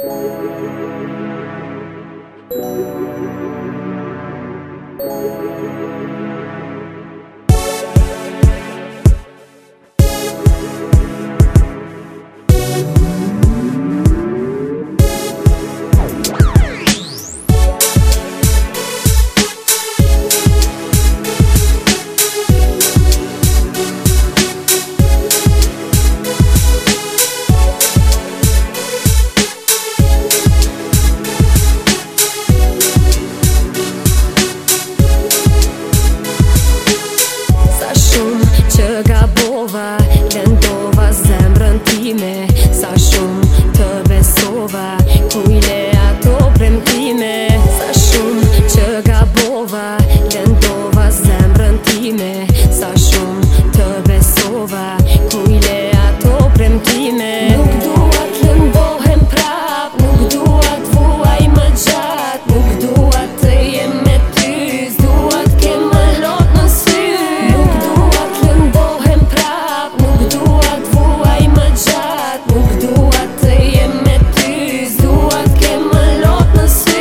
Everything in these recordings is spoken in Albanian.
Lëndova zemrën time, sa shumë të besova, kujle ato premtime. Sa shumë që gabova, lëndova zemrën time, sa shumë të besova, kujle ato premtime. Nuk dua të lëndohem prap, nuk dua të vuaj më gjatë, nuk dua të jem me ty, s'dua të kem më lot në sy. Nuk dua të lëndohem prap, nuk dua të vuaj më gjatë, nuk dua të jem me ty, s'dua të kem më lot në sy.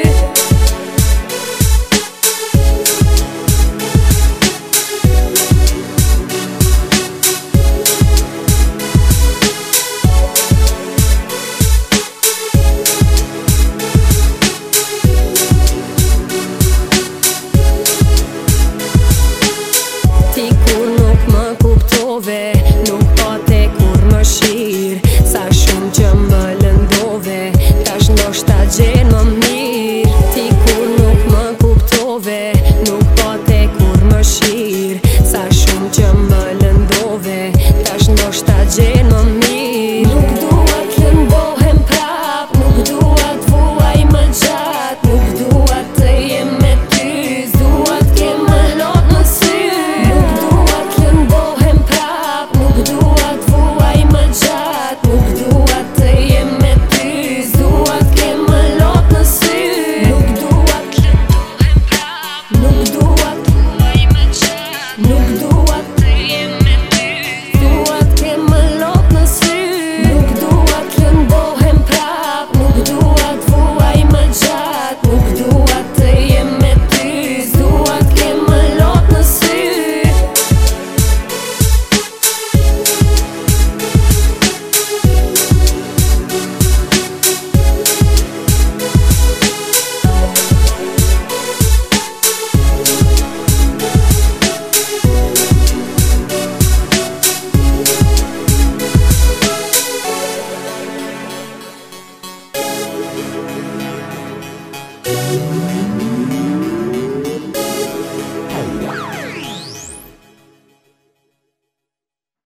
Ti kur nuk më kuptove, nuk pate kur më shirë, sa shumë që më lëndove, tash ndoshta gjenë më mirë. Ti kur nuk më kuptove, nuk pate kur më shirë, sa shumë që më lëndove, tash ndoshta gjenë më mirë. Nuk dua të lëndohem prap, nuk dua të vuaj më gjatë, nuk dua të jem me ty, s'dua të kem më lot në sy. Nuk dua të lëndohem prap, nuk dua të vuaj më gjatë, nuk dua të jem me ty, s'dua të kem më lot në sy. Nuk dua të lëndohem prap, nuk dua të vuaj më gjatë, nuk dua të jem me ty, s'dua të kem më lot në sy. Nuk dua të lëndohem prap, nuk dua të vuaj më gjatë, nuk dua të jem me ty, s'dua të kem më lot në sy. Thank